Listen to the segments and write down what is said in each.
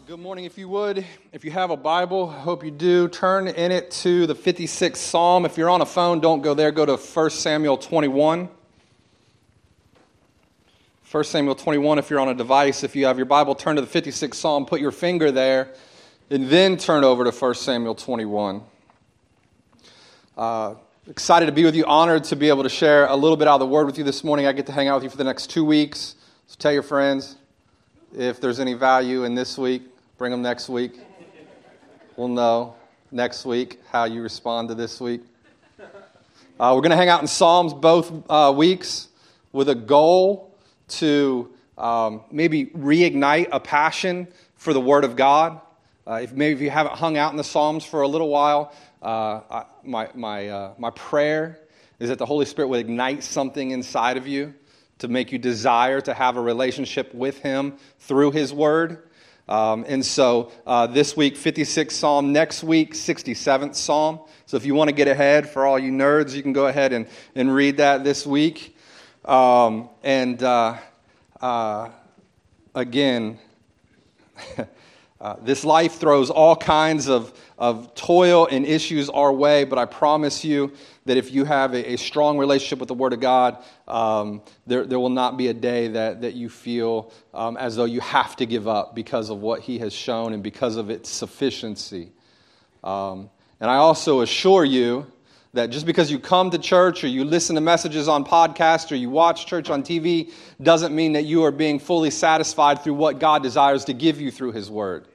Good morning. If you would, if you have a Bible, I hope you do, turn in it to the 56th Psalm. If you're on a phone, don't go there. Go to 1 Samuel 21. 1 Samuel 21, if you're on a device, if you have your Bible, turn to the 56th Psalm, put your finger there, and then turn over to 1 Samuel 21. Excited to be with you, honored to be able to share a little bit out of the Word with you this morning. I get to hang out with you for the next 2 weeks, so tell your friends if there's any value in this week. Bring them next week. We'll know next week how you respond to this week. We're going to hang out in Psalms both weeks with a goal to maybe reignite a passion for the Word of God. If you haven't hung out in the Psalms for a little while, my prayer is that the Holy Spirit would ignite something inside of you to make you desire to have a relationship with Him through His Word. And so this week, 56th Psalm. Next week, 67th Psalm. So if you want to get ahead, for all you nerds, you can go ahead and read that this week. Again, this life throws all kinds of toil and issues our way, but I promise you that if you have a strong relationship with the Word of God, there will not be a day that you feel as though you have to give up because of what He has shown and because of its sufficiency. And I also assure you that just because you come to church or you listen to messages on podcasts or you watch church on TV doesn't mean that you are being fully satisfied through what God desires to give you through His Word.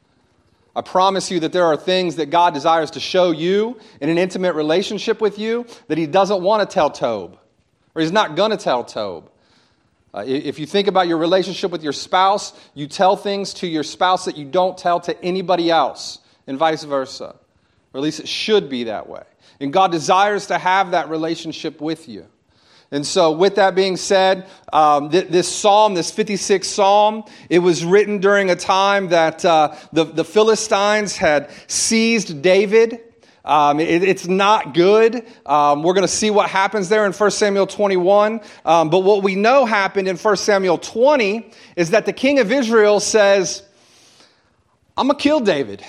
I promise you that there are things that God desires to show you in an intimate relationship with you that He doesn't want to tell Tob, or He's not going to tell Tob. If you think about your relationship with your spouse, you tell things to your spouse that you don't tell to anybody else, and vice versa. Or at least it should be that way. And God desires to have that relationship with you. And so with that being said, this psalm, this 56th Psalm, it was written during a time that the Philistines had seized David. It's not good. We're going to see what happens there in 1 Samuel 21. But what we know happened in 1 Samuel 20 is that the king of Israel says, I'm going to kill David.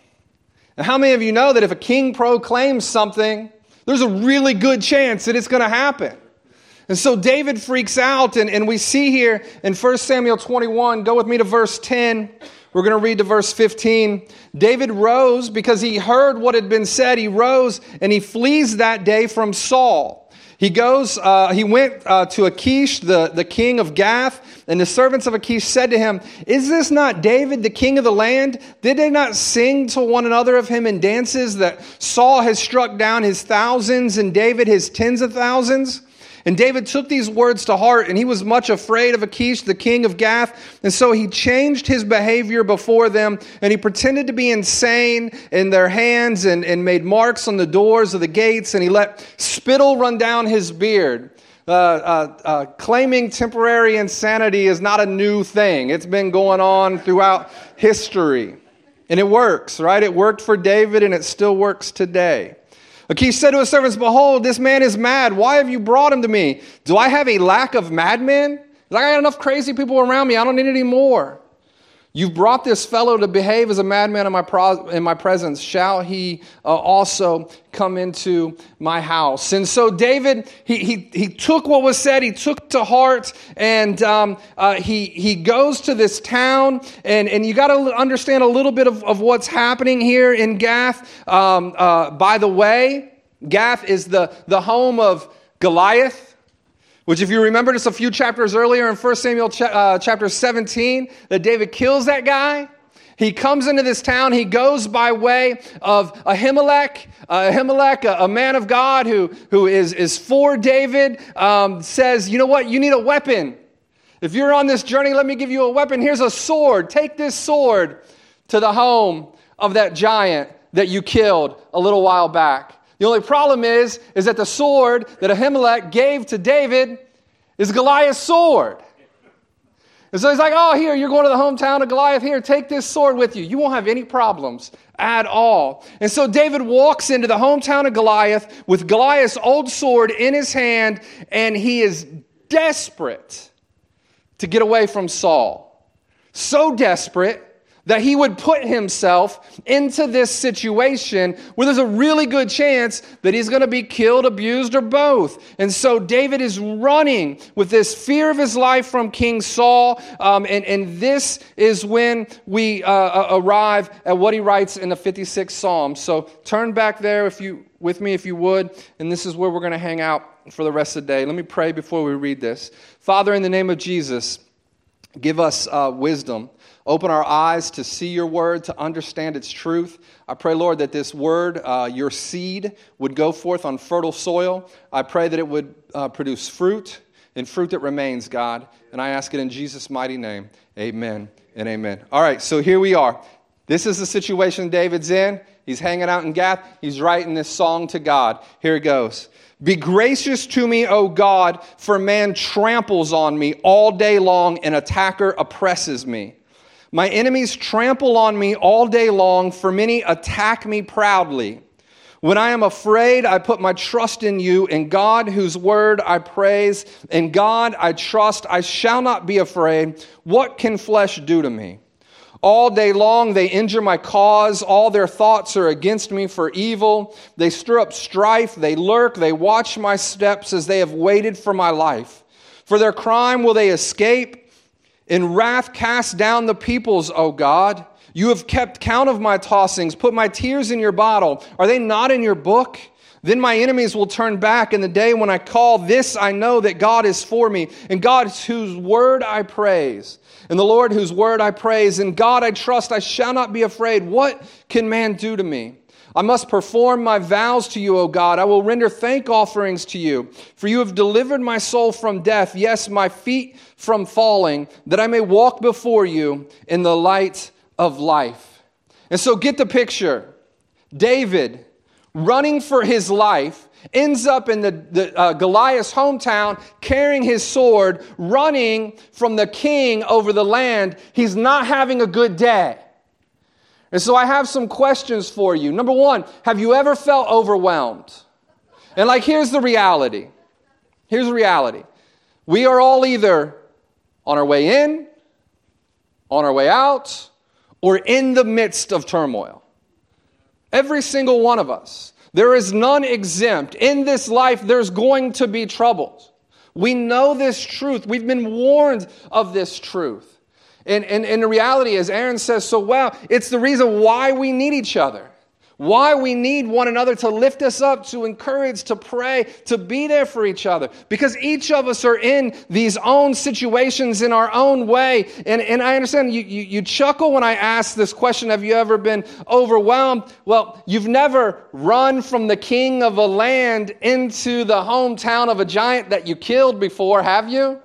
And how many of you know that if a king proclaims something, there's a really good chance that it's going to happen? And so David freaks out, and we see here in 1 Samuel 21, go with me to verse 10. We're going to read to verse 15. David rose because he heard what had been said. He rose and he flees that day from Saul. He went to Achish, the king of Gath, and the servants of Achish said to him, is this not David, the king of the land? Did they not sing to one another of him in dances that Saul has struck down his thousands and David his tens of thousands? And David took these words to heart, and he was much afraid of Achish, the king of Gath. And so he changed his behavior before them, and he pretended to be insane in their hands and made marks on the doors of the gates, and he let spittle run down his beard. Claiming temporary insanity is not a new thing. It's been going on throughout history. And it works, right? It worked for David, and it still works today. Achish said to his servants, behold, this man is mad. Why have you brought him to me? Do I have a lack of madmen? I got enough crazy people around me. I don't need any more. You've brought this fellow to behave as a madman in my presence. Shall he also come into my house? And so David, he took what was said. He took to heart, and he goes to this town. And you got to understand a little bit of what's happening here in Gath. By the way, Gath is the home of Goliath, which if you remember just a few chapters earlier in 1 Samuel chapter 17, that David kills that guy. He comes into this town. He goes by way of Ahimelech. A man of God who is for David, says, you know what? You need a weapon. If you're on this journey, let me give you a weapon. Here's a sword. Take this sword to the home of that giant that you killed a little while back. The only problem is that the sword that Ahimelech gave to David is Goliath's sword. And so he's like, oh, here, you're going to the hometown of Goliath. Here, take this sword with you. You won't have any problems at all. And so David walks into the hometown of Goliath with Goliath's old sword in his hand, and he is desperate to get away from Saul. So desperate that he would put himself into this situation where there's a really good chance that he's going to be killed, abused, or both. And so David is running with this fear of his life from King Saul. And this is when we arrive at what he writes in the 56th Psalm. So turn back there with me if you would. And this is where we're going to hang out for the rest of the day. Let me pray before we read this. Father, in the name of Jesus, give us wisdom. Open our eyes to see your word, to understand its truth. I pray, Lord, that this word, your seed, would go forth on fertile soil. I pray that it would produce fruit, and fruit that remains, God. And I ask it in Jesus' mighty name. Amen and amen. All right, so here we are. This is the situation David's in. He's hanging out in Gath. He's writing this song to God. Here it goes. Be gracious to me, O God, for man tramples on me all day long, an attacker oppresses me. My enemies trample on me all day long, for many attack me proudly. When I am afraid, I put my trust in you, in God whose word I praise. In God I trust, I shall not be afraid. What can flesh do to me? All day long they injure my cause. All their thoughts are against me for evil. They stir up strife, they lurk, they watch my steps as they have waited for my life. For their crime will they escape? In wrath cast down the peoples, O God. You have kept count of my tossings, put my tears in your bottle. Are they not in your book? Then my enemies will turn back in the day when I call. This I know that God is for me, and God whose word I praise. And the Lord whose word I praise. In God I trust, I shall not be afraid. What can man do to me? I must perform my vows to you, O God. I will render thank offerings to you. For you have delivered my soul from death, yes, my feet from falling, that I may walk before you in the light of life. And so get the picture. David, running for his life, ends up in the Goliath's hometown, carrying his sword, running from the king over the land. He's not having a good day. And so I have some questions for you. Number one, have you ever felt overwhelmed? And here's the reality. Here's the reality. We are all either on our way in, on our way out, or in the midst of turmoil. Every single one of us. There is none exempt. In this life, there's going to be troubles. We know this truth. We've been warned of this truth. And the reality is, Aaron says so well, it's the reason why we need each other. Why we need one another to lift us up, to encourage, to pray, to be there for each other. Because each of us are in these own situations in our own way. And I understand you chuckle when I ask this question, have you ever been overwhelmed? Well, you've never run from the king of a land into the hometown of a giant that you killed before, have you?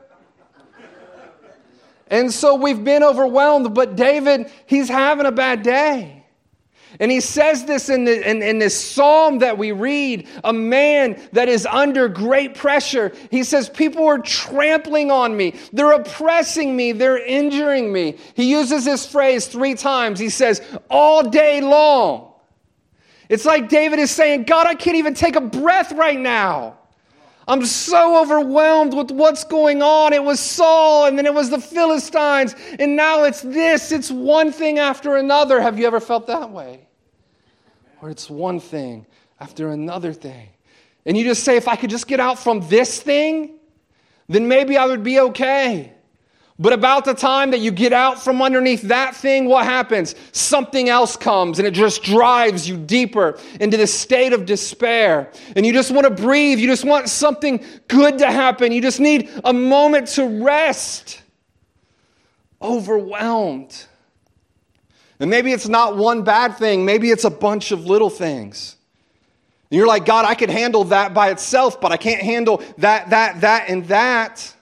And so we've been overwhelmed, but David, he's having a bad day. And he says this in this psalm that we read, a man that is under great pressure. He says, people are trampling on me. They're oppressing me. They're injuring me. He uses this phrase 3 times. He says, all day long. It's like David is saying, God, I can't even take a breath right now. I'm so overwhelmed with what's going on. It was Saul, and then it was the Philistines, and now it's this. It's one thing after another. Have you ever felt that way? Or it's one thing after another thing. And you just say, if I could just get out from this thing, then maybe I would be okay. But about the time that you get out from underneath that thing, what happens? Something else comes and it just drives you deeper into this state of despair. And you just want to breathe. You just want something good to happen. You just need a moment to rest. Overwhelmed. And maybe it's not one bad thing. Maybe it's a bunch of little things. And you're like, God, I could handle that by itself, but I can't handle that, and that.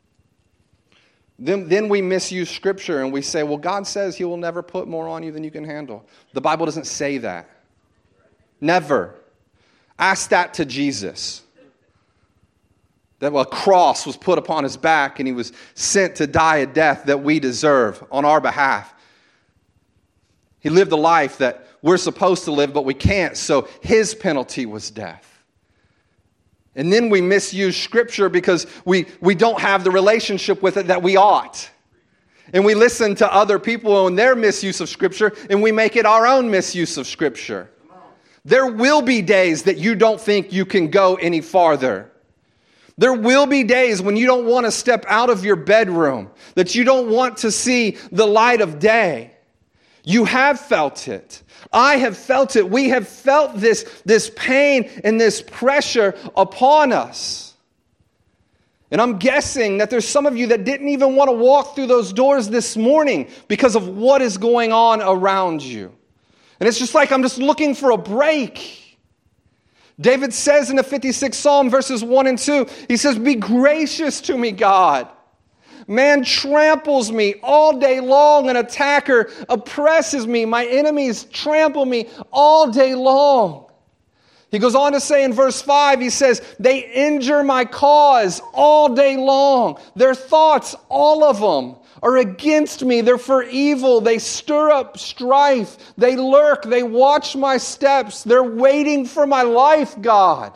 Then we misuse Scripture and we say, well, God says He will never put more on you than you can handle. The Bible doesn't say that. Never. Ask that to Jesus. That a cross was put upon His back and He was sent to die a death that we deserve on our behalf. He lived a life that we're supposed to live, but we can't, so His penalty was death. And then we misuse Scripture because we don't have the relationship with it that we ought. And we listen to other people and their misuse of Scripture, and we make it our own misuse of Scripture. There will be days that you don't think you can go any farther. There will be days when you don't want to step out of your bedroom, that you don't want to see the light of day. You have felt it. I have felt it. We have felt this pain and this pressure upon us. And I'm guessing that there's some of you that didn't even want to walk through those doors this morning because of what is going on around you. And it's just like, I'm just looking for a break. David says in the 56th Psalm, verses 1 and 2, he says, "Be gracious to me, God. Man tramples me all day long. An attacker oppresses me. My enemies trample me all day long." He goes on to say in verse 5, he says, "They injure my cause all day long. Their thoughts, all of them, are against me. They're for evil. They stir up strife. They lurk. They watch my steps. They're waiting for my life, God."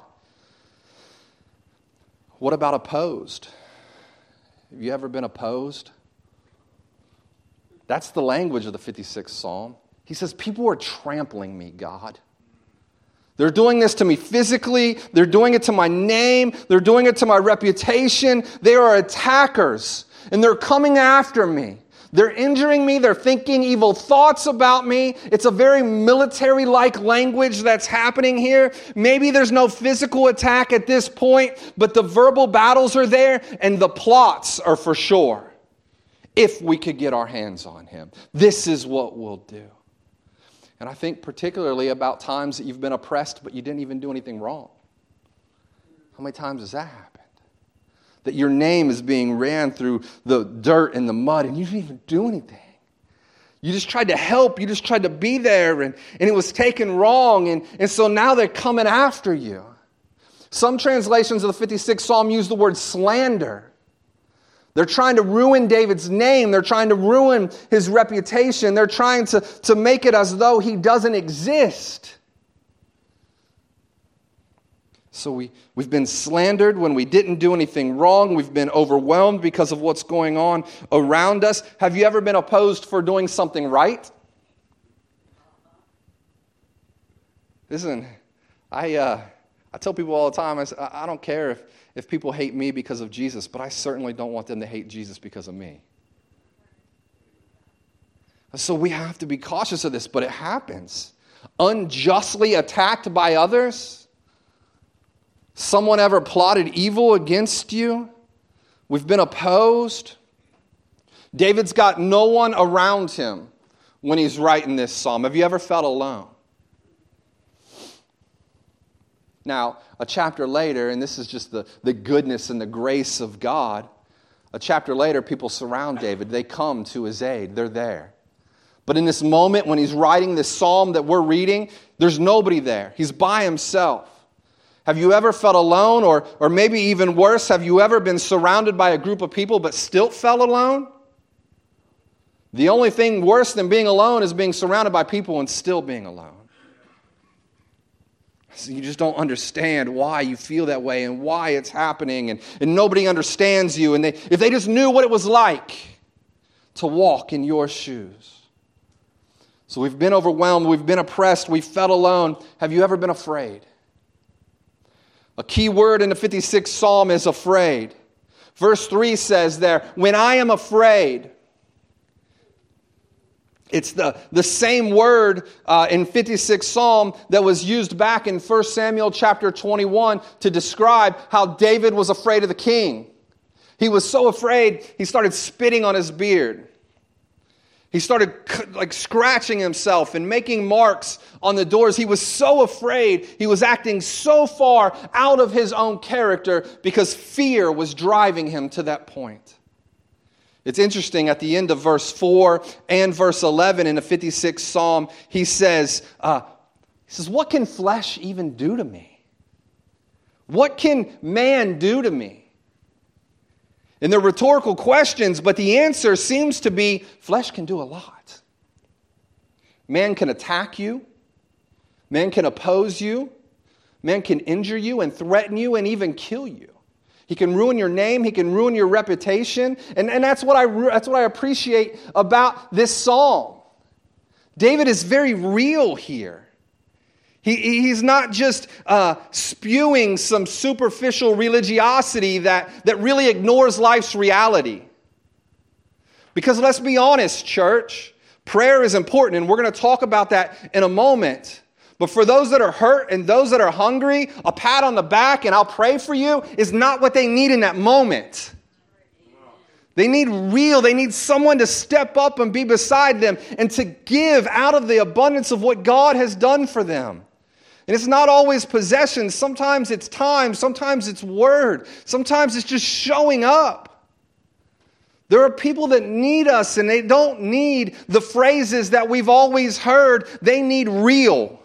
What about opposed? Have you ever been opposed? That's the language of the 56th Psalm. He says, people are trampling me, God. They're doing this to me physically. They're doing it to my name. They're doing it to my reputation. They are attackers, and they're coming after me. They're injuring me. They're thinking evil thoughts about me. It's a very military-like language that's happening here. Maybe there's no physical attack at this point, but the verbal battles are there, and the plots are for sure. If we could get our hands on him, this is what we'll do. And I think particularly about times that you've been oppressed, but you didn't even do anything wrong. How many times has that happened? That your name is being ran through the dirt and the mud, and you didn't even do anything. You just tried to help. You just tried to be there, and it was taken wrong, and so now they're coming after you. Some translations of the 56th Psalm use the word slander. They're trying to ruin David's name. They're trying to ruin his reputation. They're trying to make it as though he doesn't exist. So we've been slandered when we didn't do anything wrong. We've been overwhelmed because of what's going on around us. Have you ever been opposed for doing something right? Listen, I tell people all the time, I don't care if people hate me because of Jesus, but I certainly don't want them to hate Jesus because of me. So we have to be cautious of this, but it happens. Unjustly attacked by others. Someone ever plotted evil against you? We've been opposed. David's got no one around him when he's writing this psalm. Have you ever felt alone? Now, a chapter later, and this is just the goodness and the grace of God, a chapter later, people surround David. They come to his aid. They're there. But in this moment, when he's writing this psalm that we're reading, there's nobody there. He's by himself. Have you ever felt alone, or maybe even worse, have you ever been surrounded by a group of people but still felt alone? The only thing worse than being alone is being surrounded by people and still being alone. So you just don't understand why you feel that way and why it's happening, and nobody understands you. And if they just knew what it was like to walk in your shoes. So we've been overwhelmed, we've been oppressed, we've felt alone. Have you ever been afraid? A key word in the 56th Psalm is afraid. Verse 3 says there, when I am afraid. It's the same word in 56th Psalm that was used back in 1 Samuel chapter 21 to describe how David was afraid of the king. He was so afraid, he started spitting on his beard. He started scratching himself and making marks on the doors. He was so afraid. He was acting so far out of his own character because fear was driving him to that point. It's interesting, at the end of verse 4 and verse 11 in the 56th Psalm, he says, what can flesh even do to me? What can man do to me? And they're rhetorical questions, but the answer seems to be flesh can do a lot. Man can attack you. Man can oppose you. Man can injure you and threaten you and even kill you. He can ruin your name. He can ruin your reputation. And that's what I appreciate about this psalm. David is very real here. He's not just spewing some superficial religiosity that really ignores life's reality. Because let's be honest, church, prayer is important, and we're going to talk about that in a moment. But for those that are hurt and those that are hungry, a pat on the back and I'll pray for you is not what they need in that moment. They need someone to step up and be beside them and to give out of the abundance of what God has done for them. And it's not always possessions. Sometimes it's time. Sometimes it's word. Sometimes it's just showing up. There are people that need us, and they don't need the phrases that we've always heard. They need real.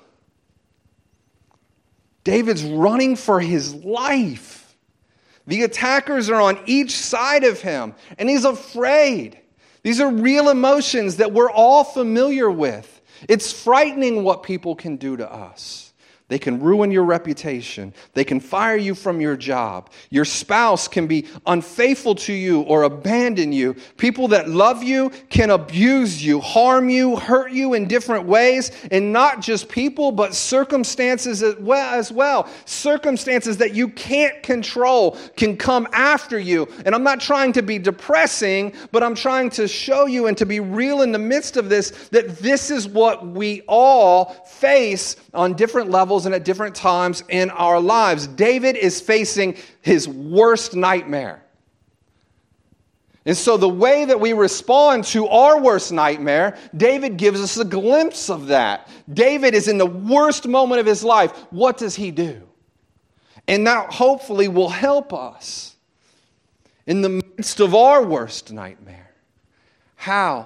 David's running for his life. The attackers are on each side of him, and he's afraid. These are real emotions that we're all familiar with. It's frightening what people can do to us. They can ruin your reputation. They can fire you from your job. Your spouse can be unfaithful to you or abandon you. People that love you can abuse you, harm you, hurt you in different ways. And not just people, but circumstances as well. Circumstances that you can't control can come after you. And I'm not trying to be depressing, but I'm trying to show you and to be real in the midst of this, that this is what we all face on different levels and at different times in our lives. David is facing his worst nightmare. And so the way that we respond to our worst nightmare, David gives us a glimpse of that. David is in the worst moment of his life. What does he do? And that hopefully will help us in the midst of our worst nightmare. How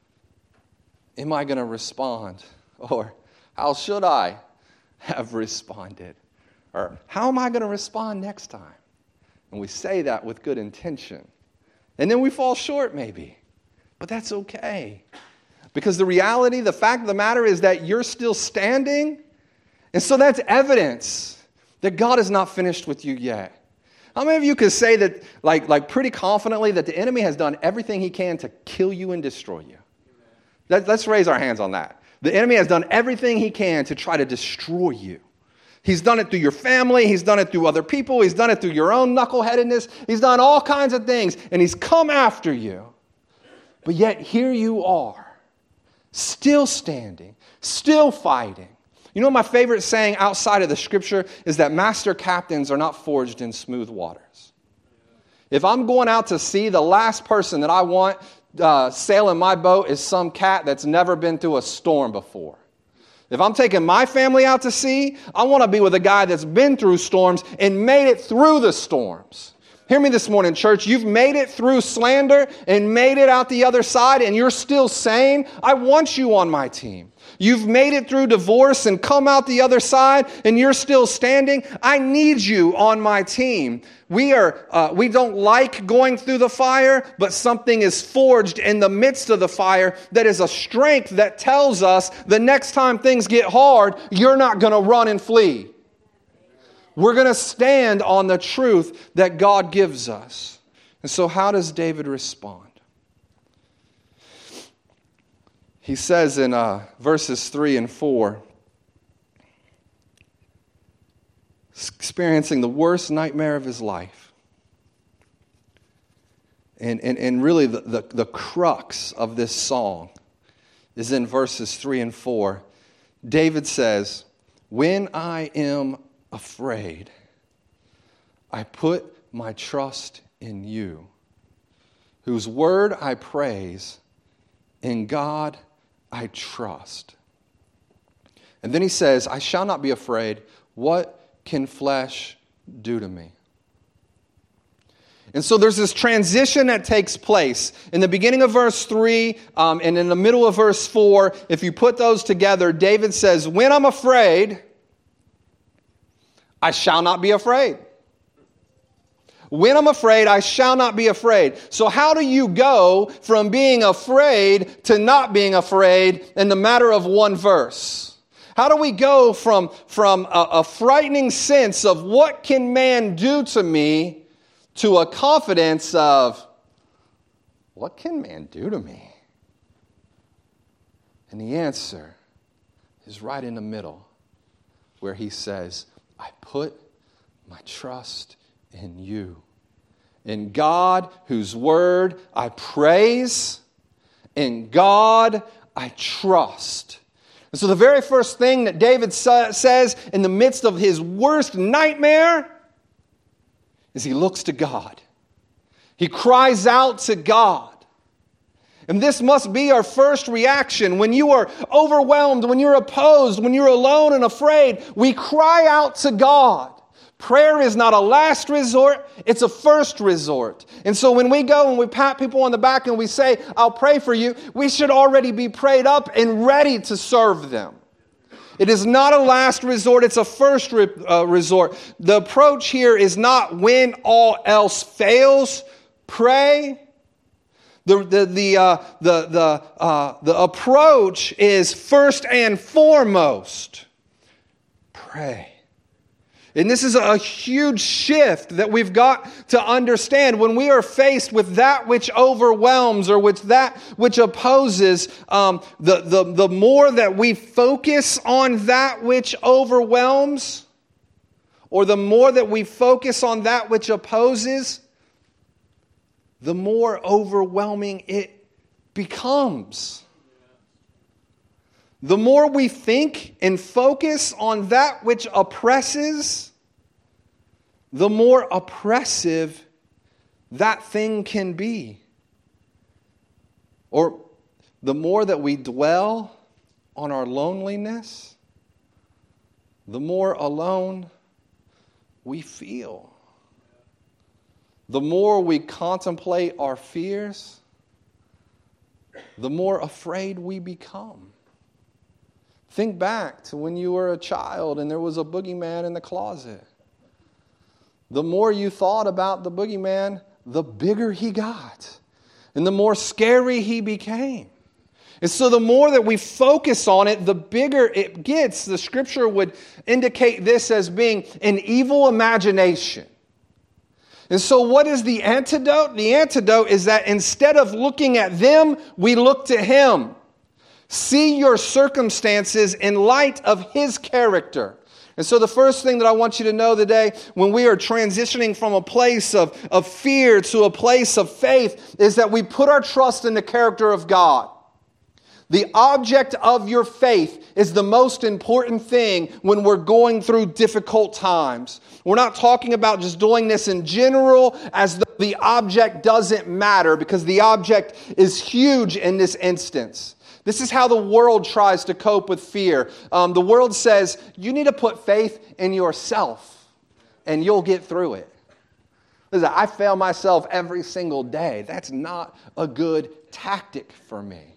am I going to respond? Or how should I have responded? Or how am I going to respond next time? And we say that with good intention. And then we fall short maybe. But that's okay. Because the reality, the fact of the matter is that you're still standing. And so that's evidence that God is not finished with you yet. How many of you could say that, like pretty confidently, that the enemy has done everything he can to kill you and destroy you? Let's raise our hands on that. The enemy has done everything he can to try to destroy you. He's done it through your family. He's done it through other people. He's done it through your own knuckleheadedness. He's done all kinds of things, and he's come after you. But yet here you are, still standing, still fighting. You know, my favorite saying outside of the scripture is that master captains are not forged in smooth waters. If I'm going out to sea, the last person that I want sailing my boat is some cat that's never been through a storm before. If I'm taking my family out to sea, I want to be with a guy that's been through storms and made it through the storms. Hear me this morning, church. You've made it through slander and made it out the other side, and you're still sane. I want you on my team. You've made it through divorce and come out the other side, and you're still standing. I need you on my team. We don't like going through the fire, but something is forged in the midst of the fire that is a strength that tells us the next time things get hard, you're not going to run and flee. We're going to stand on the truth that God gives us. And so how does David respond? He says in verses 3 and 4, experiencing the worst nightmare of his life. And really the crux of this song is in verses 3 and 4. David says, when I am afraid, I put my trust in you, whose word I praise, in God I trust. And then he says, I shall not be afraid. What can flesh do to me? And so there's this transition that takes place. In the beginning of verse 3 and in the middle of verse 4, if you put those together, David says, when I'm afraid, I shall not be afraid. When I'm afraid, I shall not be afraid. So how do you go from being afraid to not being afraid in the matter of one verse? How do we go from a frightening sense of what can man do to me to a confidence of, what can man do to me? And the answer is right in the middle, where he says, I put my trust in you. In God, whose word I praise, in God I trust. And so the very first thing that David says in the midst of his worst nightmare is he looks to God. He cries out to God. And this must be our first reaction. When you are overwhelmed, when you're opposed, when you're alone and afraid, we cry out to God. Prayer is not a last resort, it's a first resort. And so when we go and we pat people on the back and we say, I'll pray for you, we should already be prayed up and ready to serve them. It is not a last resort, it's a first resort. The approach here is not when all else fails, pray. The approach is first and foremost, pray. And this is a huge shift that we've got to understand. When we are faced with that which overwhelms or with that which opposes, the more that we focus on that which overwhelms, or the more that we focus on that which opposes, the more overwhelming it becomes. The more we think and focus on that which oppresses, the more oppressive that thing can be. Or the more that we dwell on our loneliness, the more alone we feel. The more we contemplate our fears, the more afraid we become. Think back to when you were a child and there was a boogeyman in the closet. The more you thought about the boogeyman, the bigger he got. And the more scary he became. And so the more that we focus on it, the bigger it gets. The scripture would indicate this as being an evil imagination. And so what is the antidote? The antidote is that instead of looking at them, we look to Him. See your circumstances in light of His character. And so the first thing that I want you to know today, when we are transitioning from a place of fear to a place of faith, is that we put our trust in the character of God. The object of your faith is the most important thing when we're going through difficult times. We're not talking about just doing this in general as though the object doesn't matter, because the object is huge in this instance. This is how the world tries to cope with fear. The world says, you need to put faith in yourself and you'll get through it. Listen, I fail myself every single day. That's not a good tactic for me.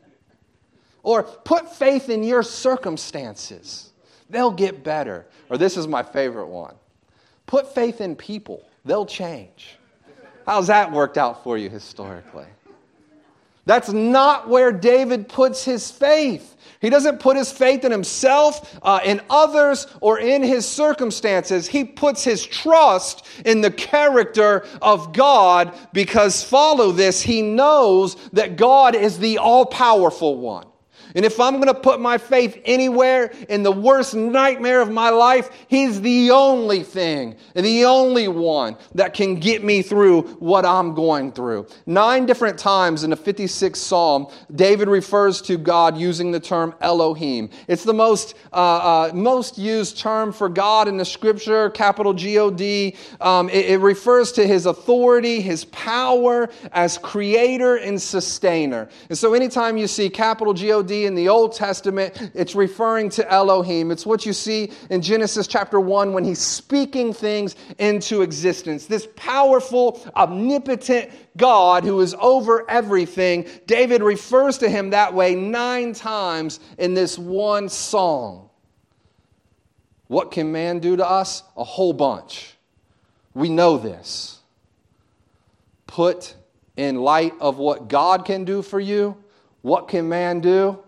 Or put faith in your circumstances. They'll get better. Or this is my favorite one. Put faith in people. They'll change. How's that worked out for you historically? That's not where David puts his faith. He doesn't put his faith in himself, in others, or in his circumstances. He puts his trust in the character of God, because, follow this, he knows that God is the all-powerful one. And if I'm going to put my faith anywhere in the worst nightmare of my life, He's the only thing, the only one that can get me through what I'm going through. 9 different times in the 56th Psalm, David refers to God using the term Elohim. It's the most used term for God in the Scripture, capital G-O-D. It refers to His authority, His power as creator and sustainer. And so anytime you see capital G-O-D in the Old Testament, it's referring to Elohim. It's what you see in Genesis chapter 1 when He's speaking things into existence. This powerful, omnipotent God who is over everything. David refers to Him that way 9 times in this one song. What can man do to us? A whole bunch. We know this. Put in light of what God can do for you, what can man do?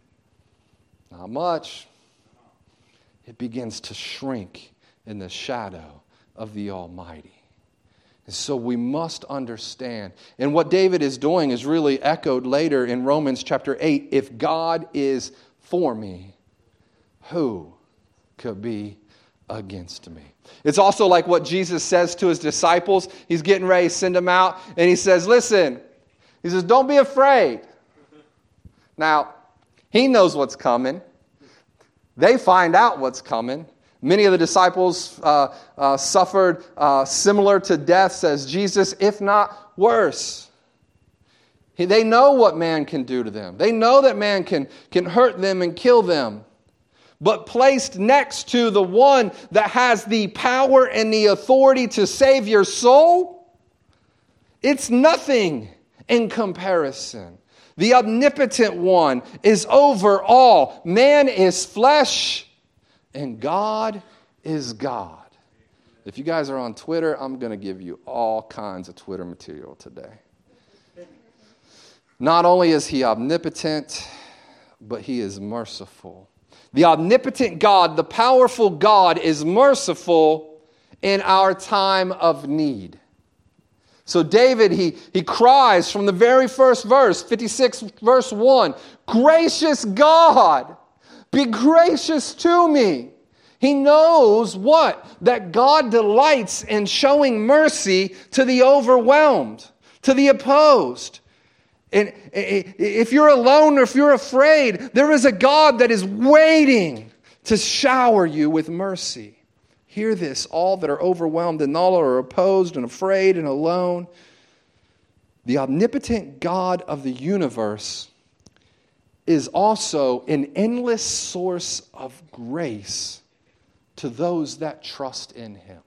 Not much. It begins to shrink in the shadow of the Almighty. So we must understand. And what David is doing is really echoed later in Romans chapter 8. If God is for me, who could be against me? It's also like what Jesus says to his disciples. He's getting ready to send them out. And he says, listen, he says, don't be afraid. Now, he knows what's coming. They find out what's coming. Many of the disciples suffered similar to deaths as Jesus, if not worse. They know what man can do to them. They know that man can hurt them and kill them. But placed next to the one that has the power and the authority to save your soul, it's nothing in comparison. The omnipotent one is over all. Man is flesh, and God is God. If you guys are on Twitter, I'm going to give you all kinds of Twitter material today. Not only is he omnipotent, but he is merciful. The omnipotent God, the powerful God, is merciful in our time of need. So David, he cries from the very first verse, 56 verse 1, gracious God, be gracious to me. He knows what? That God delights in showing mercy to the overwhelmed, to the opposed. And if you're alone or if you're afraid, there is a God that is waiting to shower you with mercy. Hear this, all that are overwhelmed and all are opposed and afraid and alone. The omnipotent God of the universe is also an endless source of grace to those that trust in him.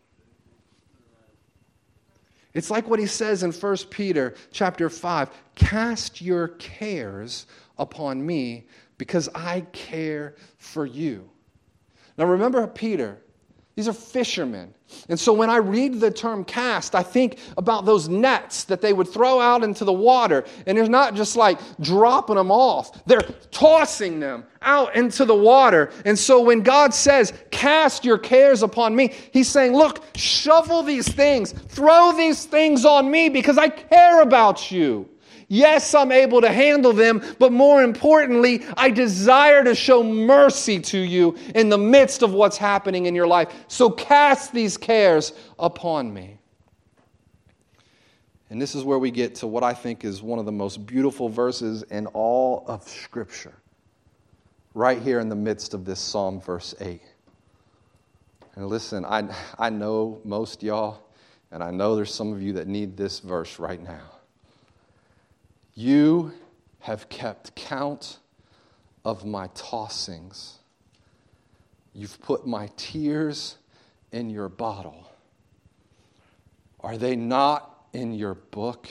It's like what he says in 1 Peter chapter 5, cast your cares upon me because I care for you. Now remember Peter, these are fishermen. And so when I read the term cast, I think about those nets that they would throw out into the water. And they're not just like dropping them off. They're tossing them out into the water. And so when God says, cast your cares upon me, he's saying, look, shovel these things. Throw these things on me because I care about you. Yes, I'm able to handle them, but more importantly, I desire to show mercy to you in the midst of what's happening in your life. So cast these cares upon me. And this is where we get to what I think is one of the most beautiful verses in all of Scripture. Right here in the midst of this Psalm, verse 8. And listen, I know most y'all, and I know there's some of you that need this verse right now. You have kept count of my tossings. You've put my tears in your bottle. Are they not in your book?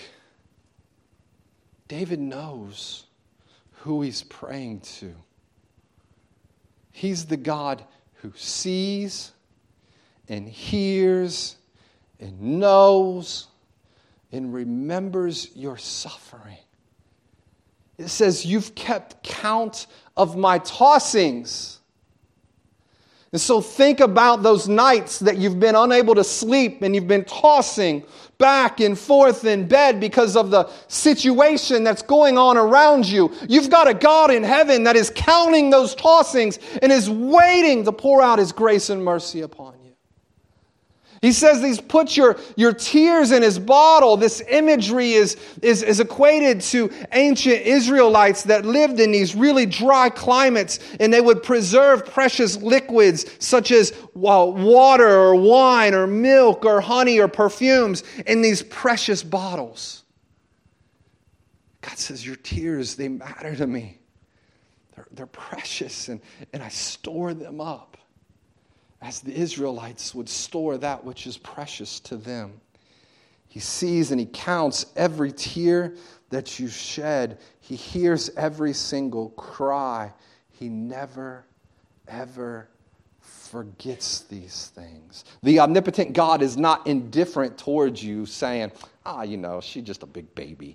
David knows who he's praying to. He's the God who sees and hears and knows and remembers your suffering. It says, you've kept count of my tossings. And so think about those nights that you've been unable to sleep and you've been tossing back and forth in bed because of the situation that's going on around you. You've got a God in heaven that is counting those tossings and is waiting to pour out his grace and mercy upon you. He says he's put your tears in his bottle. This imagery is equated to ancient Israelites that lived in these really dry climates, and they would preserve precious liquids such as water or wine or milk or honey or perfumes in these precious bottles. God says, your tears, they matter to me. They're precious, and I store them up, as the Israelites would store that which is precious to them. He sees and he counts every tear that you shed. He hears every single cry. He never, ever forgets these things. The omnipotent God is not indifferent towards you, saying, she's just a big baby.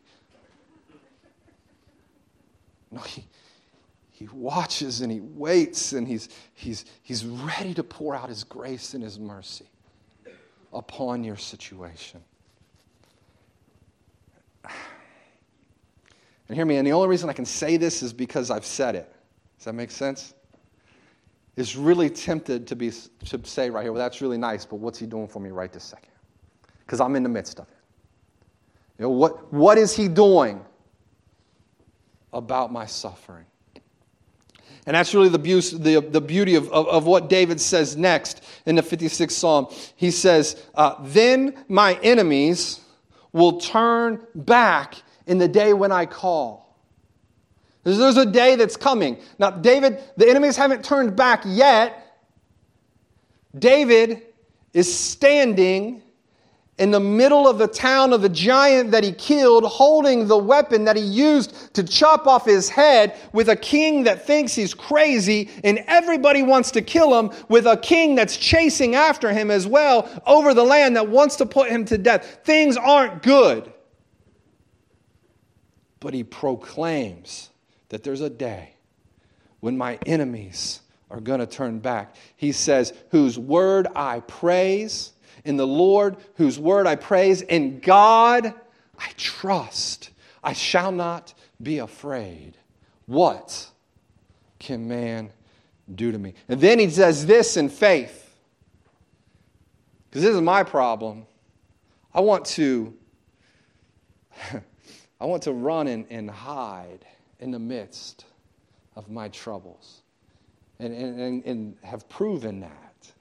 No, He watches and he waits and he's ready to pour out his grace and his mercy upon your situation. And hear me, and the only reason I can say this is because I've said it. Does that make sense? Is really tempted to say right here, well, that's really nice, but what's he doing for me right this second? Because I'm in the midst of it. You know, what is he doing about my suffering? And that's really the beauty of what David says next in the 56th Psalm. He says, then my enemies will turn back in the day when I call. There's a day that's coming. Now, David, the enemies haven't turned back yet. David is standing in the middle of the town of the giant that he killed, holding the weapon that he used to chop off his head, with a king that thinks he's crazy and everybody wants to kill him, with a king that's chasing after him as well over the land that wants to put him to death. Things aren't good. But he proclaims that there's a day when my enemies are going to turn back. He says, whose word I praise, in the Lord, whose word I praise, in God I trust. I shall not be afraid. What can man do to me? And then he says this in faith. Because this is my problem. I want to run and hide in the midst of my troubles. And have proven that.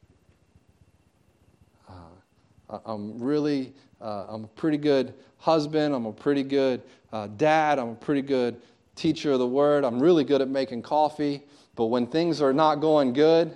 I'm a pretty good husband. I'm a pretty good dad. I'm a pretty good teacher of the word. I'm really good at making coffee. But when things are not going good,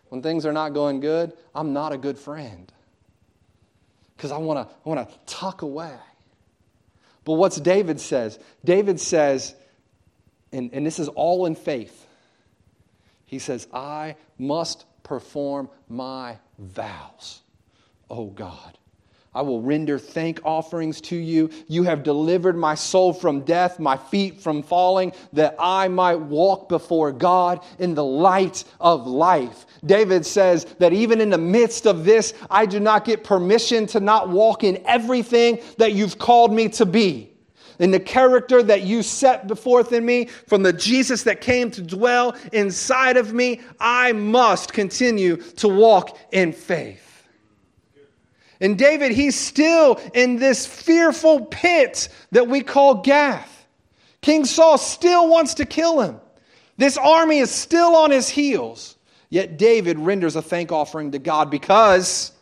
I'm not a good friend. Because I want to tuck away. But what's David says? David says, and this is all in faith. He says, I must perform my vows. Oh God, I will render thank offerings to you. You have delivered my soul from death, my feet from falling, that I might walk before God in the light of life. David says that even in the midst of this, I do not get permission to not walk in everything that you've called me to be. In the character that you set before in me, from the Jesus that came to dwell inside of me, I must continue to walk in faith. And David, he's still in this fearful pit that we call Gath. King Saul still wants to kill him. This army is still on his heels. Yet David renders a thank offering to God because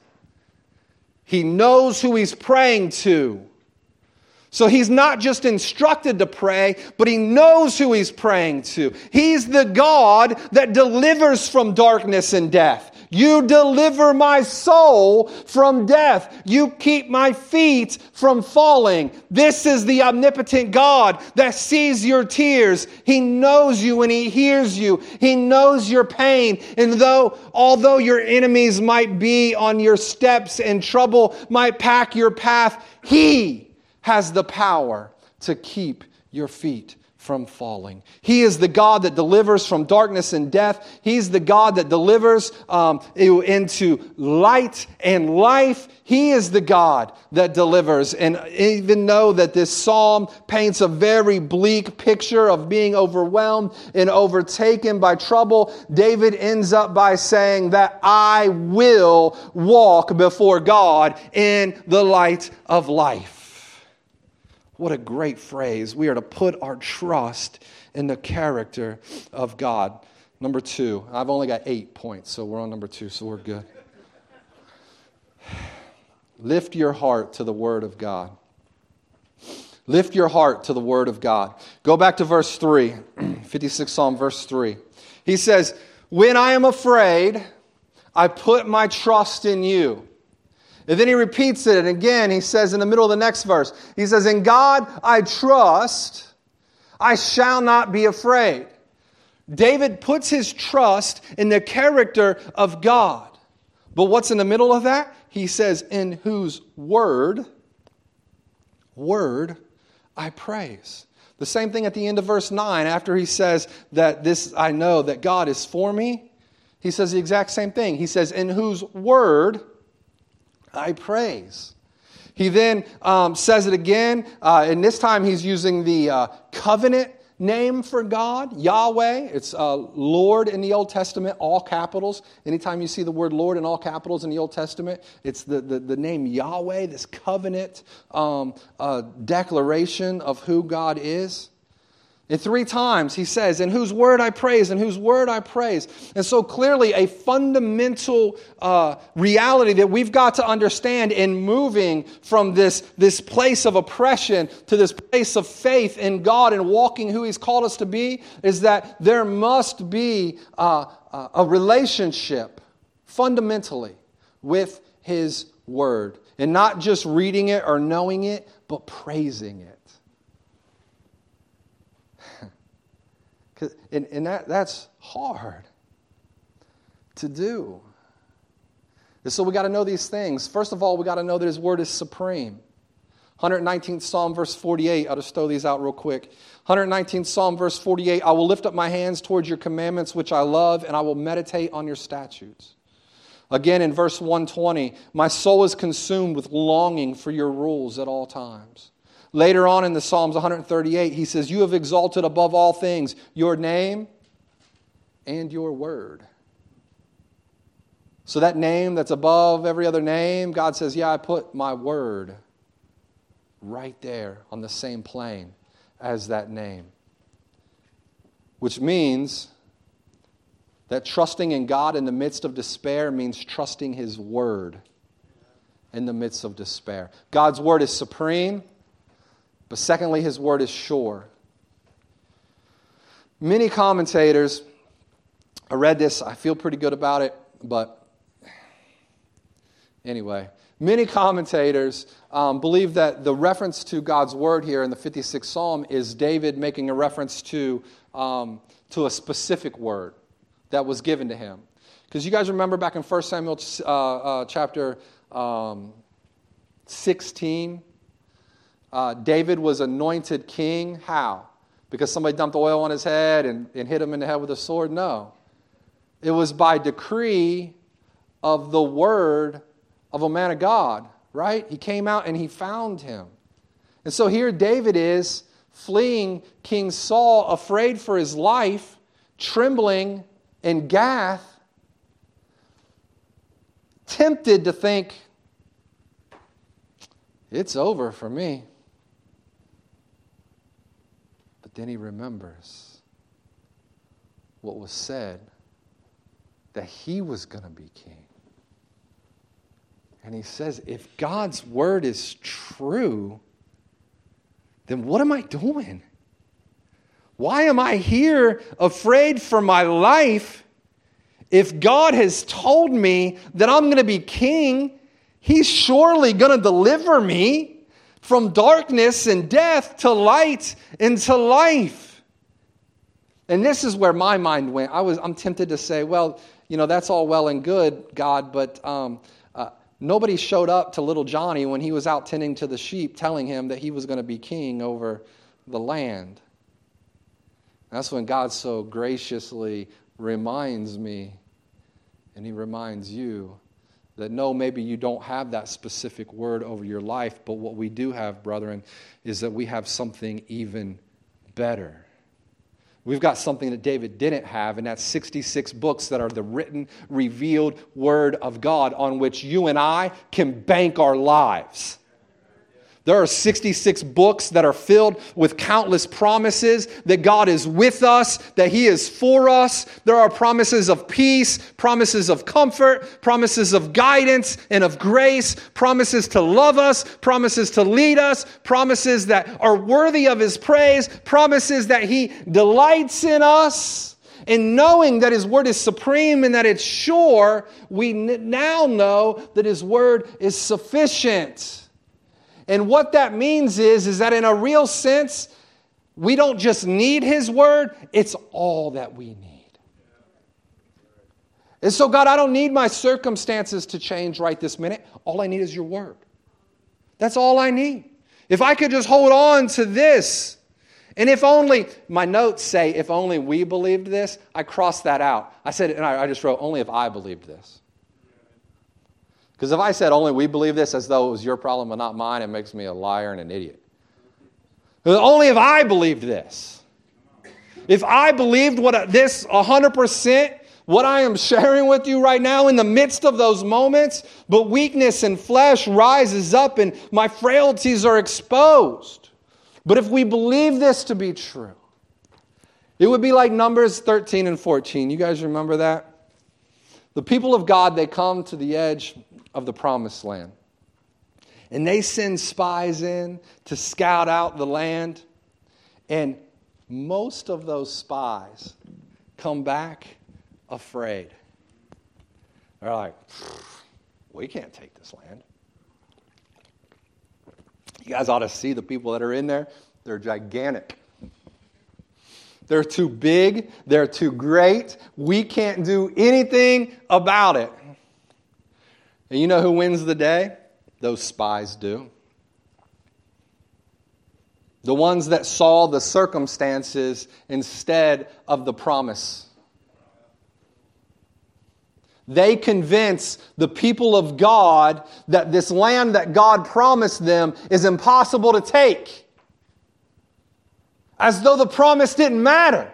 he knows who he's praying to. So he's not just instructed to pray, but he knows who he's praying to. He's the God that delivers from darkness and death. You deliver my soul from death. You keep my feet from falling. This is the omnipotent God that sees your tears. He knows you and he hears you. He knows your pain. And although your enemies might be on your steps and trouble might pack your path, he has the power to keep your feet from falling. He is the God that delivers from darkness and death. He's the God that delivers into light and life. He is the God that delivers. And even though that this psalm paints a very bleak picture of being overwhelmed and overtaken by trouble, David ends up by saying that I will walk before God in the light of life. What a great phrase. We are to put our trust in the character of God. Number 2. I've only got 8 points, so we're on number 2, so we're good. Lift your heart to the Word of God. Lift your heart to the Word of God. Go back to verse 3, 56 Psalm, verse 3. He says, when I am afraid, I put my trust in you. And then he repeats it, and again he says in the middle of the next verse, he says, in God I trust, I shall not be afraid. David puts his trust in the character of God. But what's in the middle of that? He says, in whose word I praise. The same thing at the end of verse 9, after he says that this I know that God is for me, he says the exact same thing. He says, in whose word I praise. He then says it again, and this time he's using the covenant name for God, Yahweh. It's Lord in the Old Testament, all capitals. Anytime you see the word Lord in all capitals in the Old Testament, it's the name Yahweh, this covenant declaration of who God is. And 3 times he says, in whose word I praise, in whose word I praise. And so clearly a fundamental reality that we've got to understand in moving from this place of oppression to this place of faith in God and walking who He's called us to be is that there must be a relationship fundamentally with His word. And not just reading it or knowing it, but praising it. And that's hard to do. And so we got to know these things. First of all, we got to know that His word is supreme. 119th Psalm, verse 48. I'll just throw these out real quick. 119th Psalm, verse 48. I will lift up my hands towards your commandments, which I love, and I will meditate on your statutes. Again, in verse 120, my soul is consumed with longing for your rules at all times. Later on in the Psalms 138, he says, you have exalted above all things your name and your word. So that name that's above every other name, God says, yeah, I put my word right there on the same plane as that name. Which means that trusting in God in the midst of despair means trusting His word in the midst of despair. God's word is supreme. But secondly, His word is sure. Many commentators, I read this, I feel pretty good about it, but anyway, many commentators believe that the reference to God's word here in the 56th Psalm is David making a reference to a specific word that was given to him. Because you guys remember back in 1 Samuel chapter 16, David was anointed king. How? Because somebody dumped oil on his head and hit him in the head with a sword? No. It was by decree of the word of a man of God, right? He came out and he found him. And so here David is fleeing King Saul, afraid for his life, trembling in Gath, tempted to think, it's over for me. But then he remembers what was said, that he was going to be king. And he says, if God's word is true, then what am I doing? Why am I here afraid for my life? If God has told me that I'm going to be king, He's surely going to deliver me from darkness and death to light and to life. And this is where my mind went. I'm tempted to say, well, that's all well and good, God, but nobody showed up to little Johnny when he was out tending to the sheep telling him that he was going to be king over the land. That's when God so graciously reminds me, and He reminds you, that no, maybe you don't have that specific word over your life, but what we do have, brethren, is that we have something even better. We've got something that David didn't have, and that's 66 books that are the written, revealed word of God on which you and I can bank our lives. There are 66 books that are filled with countless promises that God is with us, that He is for us. There are promises of peace, promises of comfort, promises of guidance and of grace, promises to love us, promises to lead us, promises that are worthy of His praise, promises that He delights in us. And knowing that His word is supreme and that it's sure, we now know that His word is sufficient. And what that means is that in a real sense, we don't just need His word, it's all that we need. And so, God, I don't need my circumstances to change right this minute. All I need is your word. That's all I need. If I could just hold on to this, and if only, my notes say, if only we believed this, I crossed that out. I said, and I just wrote, only if I believed this. Because if I said only we believe this as though it was your problem and not mine, it makes me a liar and an idiot. Only if I believed this. If I believed this 100%, what I am sharing with you right now in the midst of those moments, but weakness and flesh rises up and my frailties are exposed. But if we believe this to be true, it would be like Numbers 13 and 14. You guys remember that? The people of God, they come to the edge of the promised land. And they send spies in to scout out the land. And most of those spies come back afraid. They're like, we can't take this land. You guys ought to see the people that are in there. They're gigantic. They're too big. They're too great. We can't do anything about it. And you know who wins the day? Those spies do. The ones that saw the circumstances instead of the promise. They convince the people of God that this land that God promised them is impossible to take. As though the promise didn't matter.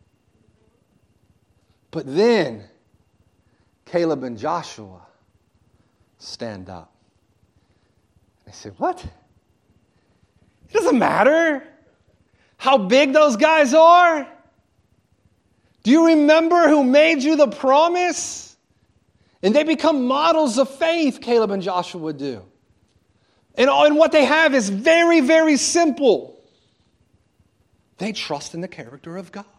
But then, Caleb and Joshua stand up. They say, what? It doesn't matter how big those guys are. Do you remember who made you the promise? And they become models of faith, Caleb and Joshua do. And what they have is very, very simple. They trust in the character of God.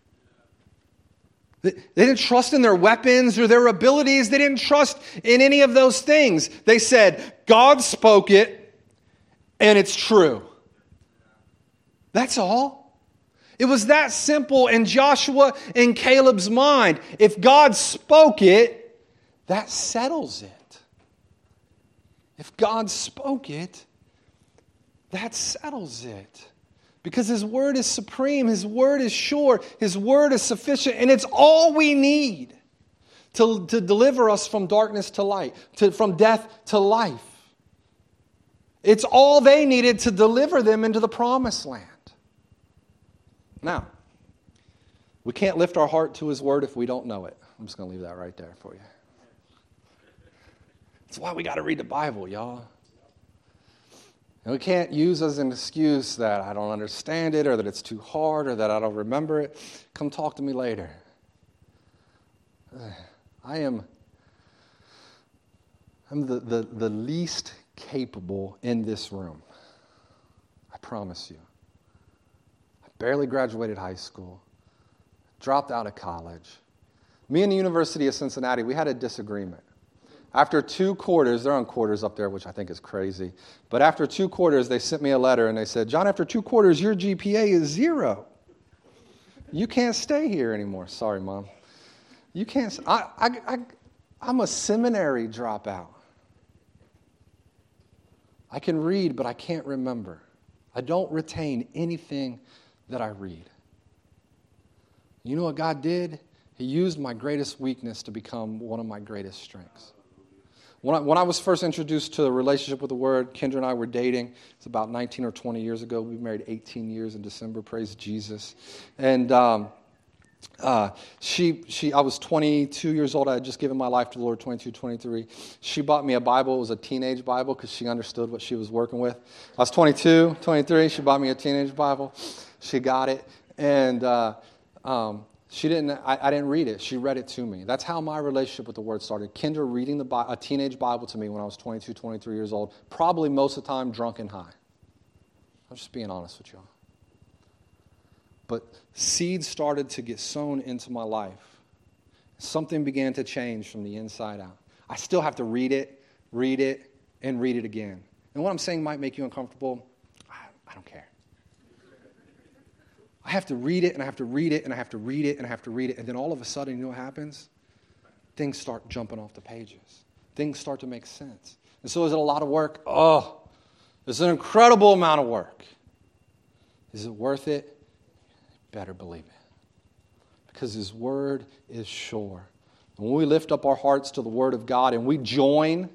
They didn't trust in their weapons or their abilities. They didn't trust in any of those things. They said, God spoke it, and it's true. That's all. It was that simple in Joshua and Caleb's mind. If God spoke it, that settles it. If God spoke it, that settles it. Because His Word is supreme, His Word is sure, His Word is sufficient, and it's all we need to deliver us from darkness to light, from death to life. It's all they needed to deliver them into the promised land. Now, we can't lift our heart to His Word if we don't know it. I'm just going to leave that right there for you. That's why we got to read the Bible, y'all. And we can't use as an excuse that I don't understand it or that it's too hard or that I don't remember it. Come talk to me later. I'm the least capable in this room. I promise you. I barely graduated high school. Dropped out of college. Me and the University of Cincinnati, we had a disagreement. After 2 quarters, they're on quarters up there, which I think is crazy. But after 2 quarters, they sent me a letter and they said, John, after 2 quarters, your GPA is 0. You can't stay here anymore. Sorry, Mom. You can't. I'm a seminary dropout. I can read, but I can't remember. I don't retain anything that I read. You know what God did? He used my greatest weakness to become one of my greatest strengths. When I was first introduced to a relationship with the Word, Kendra and I were dating. It's about 19 or 20 years ago. We married 18 years in December. Praise Jesus. And I was 22 years old. I had just given my life to the Lord, 22, 23. She bought me a Bible. It was a teenage Bible because she understood what she was working with. I was 22, 23. She bought me a teenage Bible. She got it. And she didn't. I didn't read it. She read it to me. That's how my relationship with the Word started. Kendra reading a teenage Bible to me when I was 22, 23 years old, probably most of the time drunk and high. I'm just being honest with y'all. But seeds started to get sown into my life. Something began to change from the inside out. I still have to read it, and read it again. And what I'm saying might make you uncomfortable. I don't care. I have to read it, and I have to read it, and I have to read it, and I have to read it. And then all of a sudden, you know what happens? Things start jumping off the pages. Things start to make sense. And so is it a lot of work? Oh, it's an incredible amount of work. Is it worth it? You better believe it. Because His Word is sure. And when we lift up our hearts to the Word of God and we join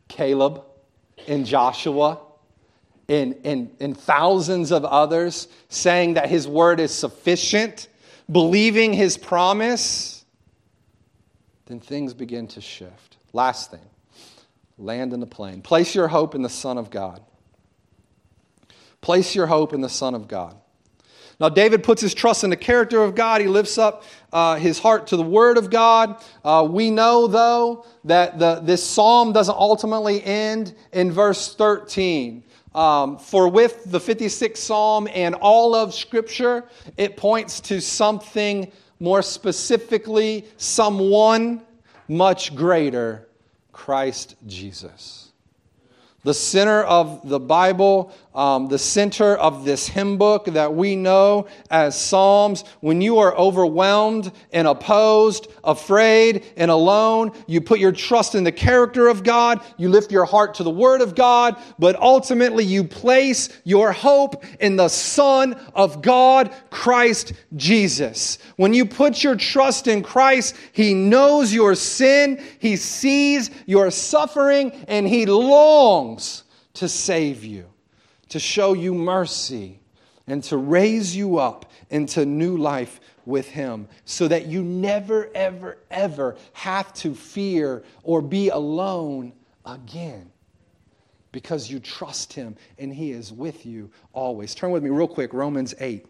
Caleb and Joshua and thousands of others, saying that his word is sufficient, believing his promise, then things begin to shift. Last thing, land in the plain. Place your hope in the Son of God. Place your hope in the Son of God. Now, David puts his trust in the character of God. He lifts up his heart to the Word of God. We know, though, that this psalm doesn't ultimately end in verse 13. For with the 56th Psalm and all of Scripture, it points to something more specifically, someone much greater, Christ Jesus. The center of the Bible, the center of this hymn book that we know as Psalms, when you are overwhelmed and opposed, afraid and alone, you put your trust in the character of God, you lift your heart to the Word of God, but ultimately you place your hope in the Son of God, Christ Jesus. When you put your trust in Christ, He knows your sin, He sees your suffering, and He longs to save you, to show you mercy, and to raise you up into new life with Him, so that you never, ever, ever have to fear or be alone again, because you trust Him and He is with you always. Turn with me real quick, Romans 8.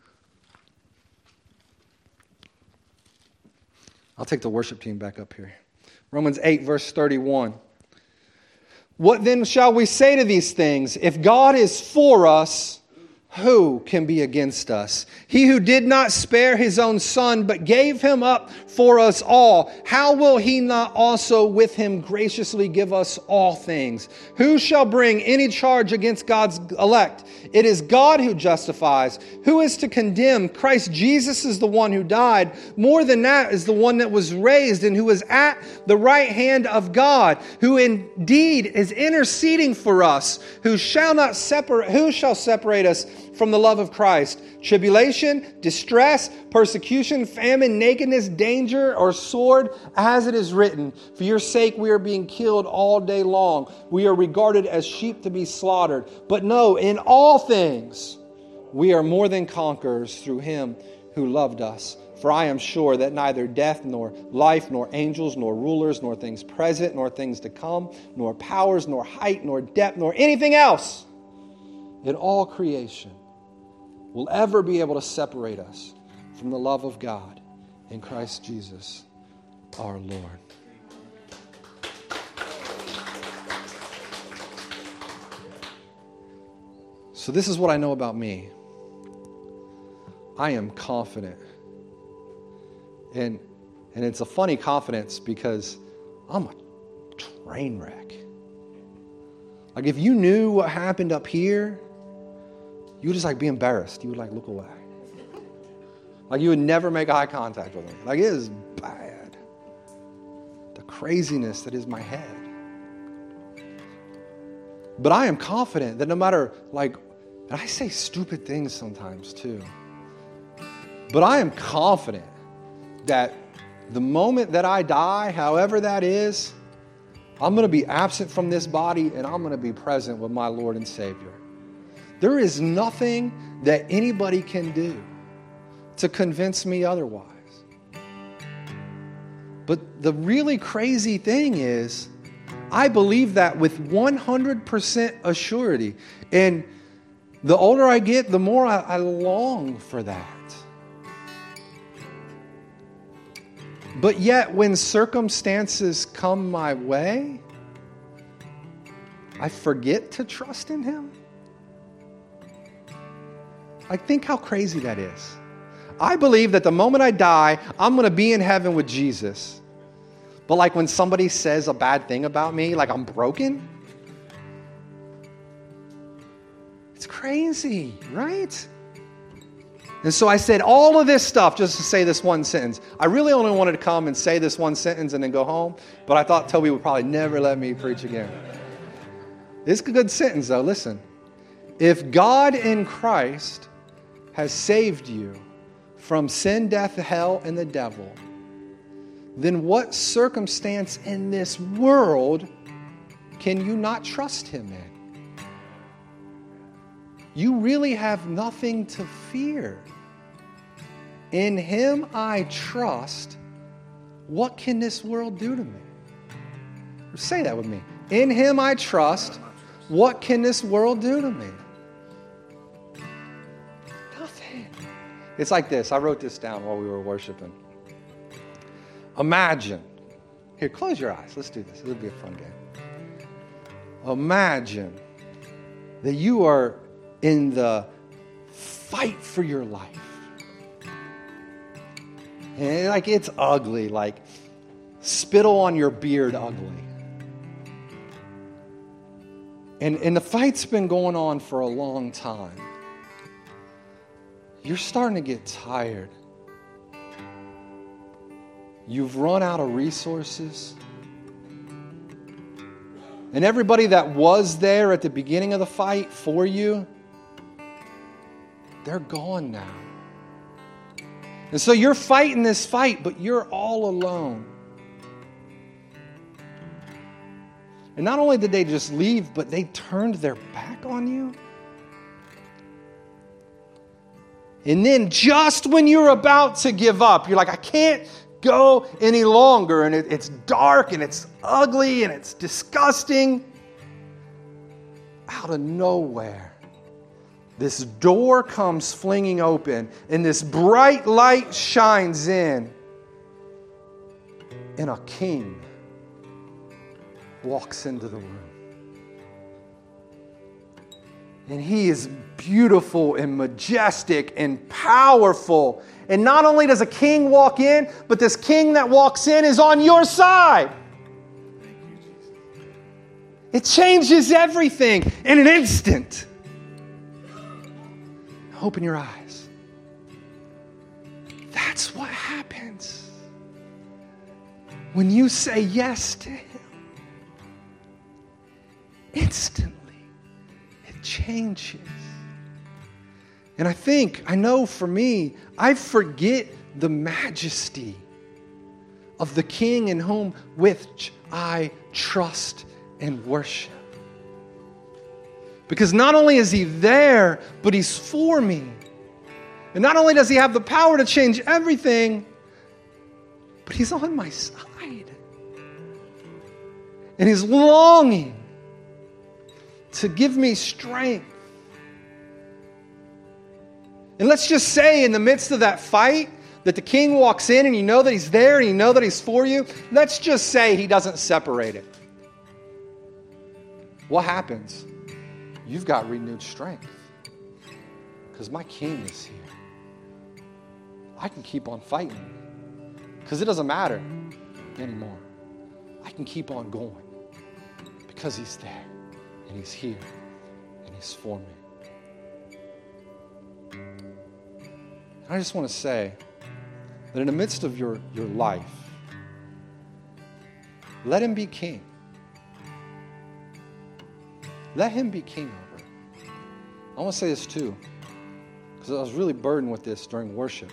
I'll take the worship team back up here. Romans 8, verse 31. What then shall we say to these things? If God is for us, who can be against us? He who did not spare His own Son, but gave Him up for us all, how will He not also with Him graciously give us all things? Who shall bring any charge against God's elect? It is God who justifies. Who is to condemn? Christ Jesus is the one who died. More than that is the one that was raised and who is at the right hand of God, who indeed is interceding for us. Who shall separate us from the love of Christ? Tribulation, distress, persecution, famine, nakedness, danger, or sword, as it is written, for your sake we are being killed all day long. We are regarded as sheep to be slaughtered. But no, in all things we are more than conquerors through Him who loved us. For I am sure that neither death, nor life, nor angels, nor rulers, nor things present, nor things to come, nor powers, nor height, nor depth, nor anything else in all creation will ever be able to separate us from the love of God in Christ Jesus our Lord. So this is what I know about me. I am confident. And it's a funny confidence because I'm a train wreck. Like if you knew what happened up here, you would just like be embarrassed. You would like look away. Like you would never make eye contact with me. Like it is bad. The craziness that is my head. But I am confident that no matter and I say stupid things sometimes too. But I am confident that the moment that I die, however that is, I'm going to be absent from this body and I'm going to be present with my Lord and Savior. There is nothing that anybody can do to convince me otherwise. But the really crazy thing is, I believe that with 100% assurity. And the older I get, the more I long for that. But yet, when circumstances come my way, I forget to trust in Him. Think how crazy that is. I believe that the moment I die, I'm going to be in heaven with Jesus. But when somebody says a bad thing about me, I'm broken, it's crazy, right? And so I said all of this stuff just to say this one sentence. I really only wanted to come and say this one sentence and then go home, but I thought Toby would probably never let me preach again. It's a good sentence, though. Listen. If God in Christ has saved you from sin, death, hell, and the devil, then what circumstance in this world can you not trust him in? You really have nothing to fear. In him I trust. What can this world do to me? Say that with me. In him I trust. What can this world do to me? Nothing. It's like this. I wrote this down while we were worshiping. Imagine. Here, close your eyes. Let's do this. It'll be a fun game. Imagine that you are in the fight for your life. And like it's ugly, like spittle on your beard ugly. And the fight's been going on for a long time. You're starting to get tired. You've run out of resources. And everybody that was there at the beginning of the fight for you, they're gone now. And so you're fighting this fight, but you're all alone. And not only did they just leave, but they turned their back on you. And then just when you're about to give up, you're like, I can't go any longer. And it's dark and it's ugly and it's disgusting. Out of nowhere, this door comes flinging open and this bright light shines in. And a king walks into the room. And he is beautiful and majestic and powerful. And not only does a king walk in, but this king that walks in is on your side. It changes everything in an instant. Open your eyes. That's what happens when you say yes to him. Instantly, it changes. And I know for me, I forget the majesty of the King in whom which I trust and worship. Because not only is he there, but he's for me. And not only does he have the power to change everything, but he's on my side. And he's longing to give me strength. And let's just say in the midst of that fight that the king walks in and you know that he's there and you know that he's for you. Let's just say he doesn't separate it. What happens? You've got renewed strength because my king is here. I can keep on fighting because it doesn't matter anymore. I can keep on going because he's there. And he's here, and he's for me. And I just want to say that in the midst of your life, let him be king. Let him be king over it. I want to say this too, because I was really burdened with this during worship.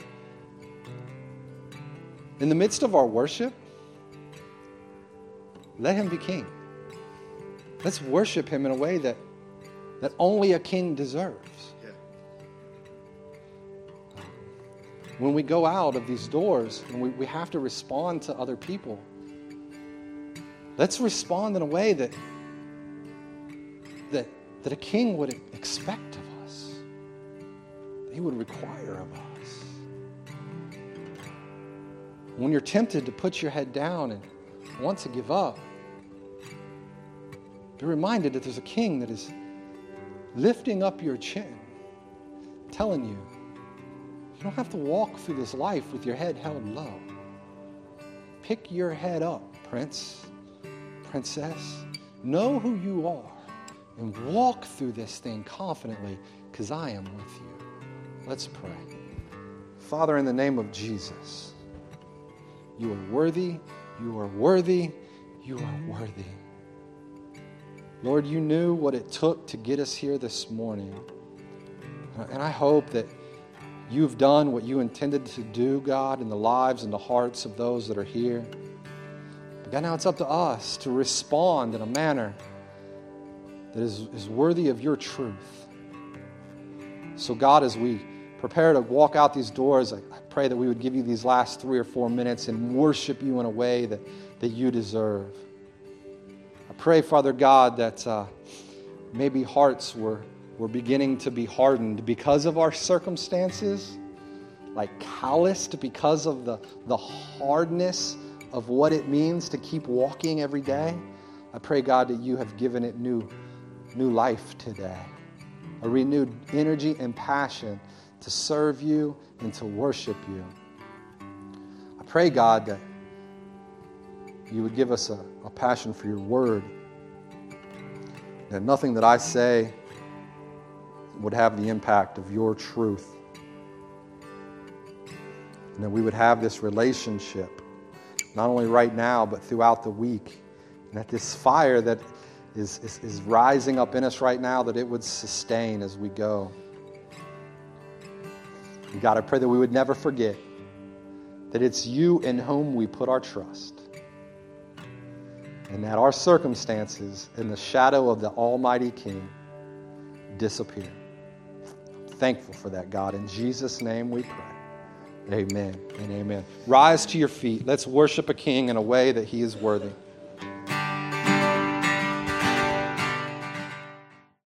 In the midst of our worship, let him be king. Let's worship him in a way that only a king deserves. Yeah. When we go out of these doors and we have to respond to other people, let's respond in a way that a king would expect of us, that he would require of us. When you're tempted to put your head down and want to give up, be reminded that there's a king that is lifting up your chin, telling you, you don't have to walk through this life with your head held low. Pick your head up, prince, princess. Know who you are and walk through this thing confidently because I am with you. Let's pray. Father, in the name of Jesus, you are worthy, you are worthy, you are worthy. Lord, you knew what it took to get us here this morning. And I hope that you've done what you intended to do, God, in the lives and the hearts of those that are here. But God, now it's up to us to respond in a manner that is worthy of your truth. So God, as we prepare to walk out these doors, I pray that we would give you these last 3 or 4 minutes and worship you in a way that you deserve. I pray, Father God, that maybe hearts were beginning to be hardened because of our circumstances, like calloused because of the hardness of what it means to keep walking every day. I pray, God, that you have given it new life today, a renewed energy and passion to serve you and to worship you. I pray, God, that you would give us a passion for your word, that nothing that I say would have the impact of your truth, and that we would have this relationship, not only right now, but throughout the week, and that this fire that is rising up in us right now, that it would sustain as we go. And God, I pray that we would never forget that it's you in whom we put our trust, and that our circumstances in the shadow of the Almighty King disappear. I'm thankful for that, God. In Jesus' name we pray. Amen and amen. Rise to your feet. Let's worship a King in a way that he is worthy.